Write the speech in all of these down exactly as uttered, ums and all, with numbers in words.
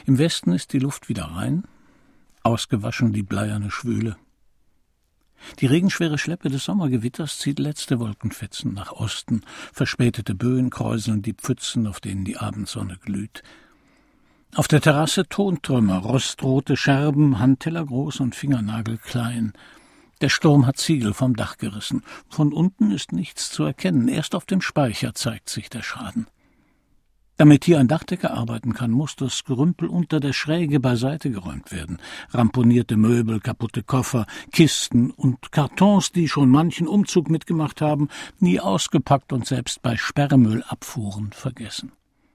Im Westen ist die Luft wieder rein, ausgewaschen die bleierne Schwüle. Die regenschwere Schleppe des Sommergewitters zieht letzte Wolkenfetzen nach Osten. Verspätete Böen kräuseln die Pfützen, auf denen die Abendsonne glüht. Auf der Terrasse Tontrümmer, rostrote Scherben, handtellergroß und fingernagelklein. Der Sturm hat Ziegel vom Dach gerissen. Von unten ist nichts zu erkennen. Erst auf dem Speicher zeigt sich der Schaden. Damit hier ein Dachdecker arbeiten kann, muss das Gerümpel unter der Schräge beiseite geräumt werden. Ramponierte Möbel, kaputte Koffer, Kisten und Kartons, die schon manchen Umzug mitgemacht haben, nie ausgepackt und selbst bei Sperrmüllabfuhren vergessen.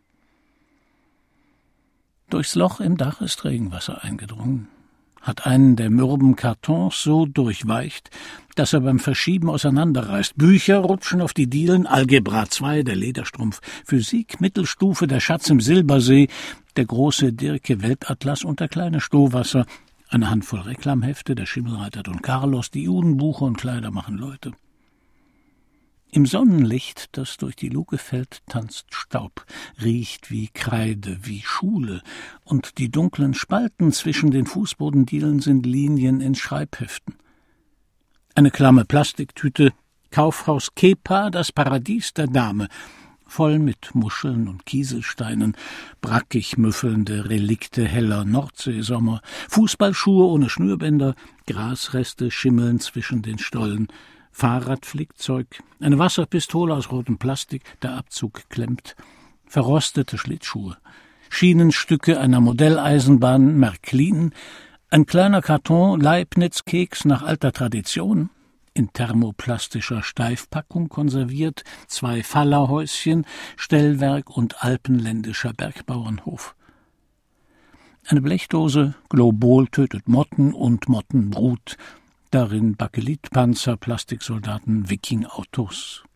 Durchs Loch im Dach ist Regenwasser eingedrungen, hat einen der mürben Kartons so durchweicht, dass er beim Verschieben auseinanderreißt. Bücher rutschen auf die Dielen, Algebra zwei, der Lederstrumpf, Physik, Mittelstufe, der Schatz im Silbersee, der große Dirke Weltatlas und der kleine Stohwasser, eine Handvoll Reklamhefte, der Schimmelreiter Don Carlos, die Judenbuche und Kleider machen Leute. Im Sonnenlicht, das durch die Luke fällt, tanzt Staub, riecht wie Kreide, wie Schule, und die dunklen Spalten zwischen den Fußbodendielen sind Linien in Schreibheften. Eine klamme Plastiktüte, Kaufhaus Kepa, das Paradies der Dame, voll mit Muscheln und Kieselsteinen, brackig müffelnde Relikte heller Nordseesommer, Fußballschuhe ohne Schnürbänder, Grasreste schimmeln zwischen den Stollen, Fahrradflickzeug, eine Wasserpistole aus rotem Plastik, der Abzug klemmt, verrostete Schlittschuhe, Schienenstücke einer Modelleisenbahn Märklin, ein kleiner Karton Leibniz-Keks nach alter Tradition, in thermoplastischer Steifpackung konserviert, zwei Fallerhäuschen, Stellwerk und alpenländischer Bergbauernhof. Eine Blechdose, Globol tötet Motten und Mottenbrut, darin Bakelitpanzer, Plastiksoldaten, Wikingautos.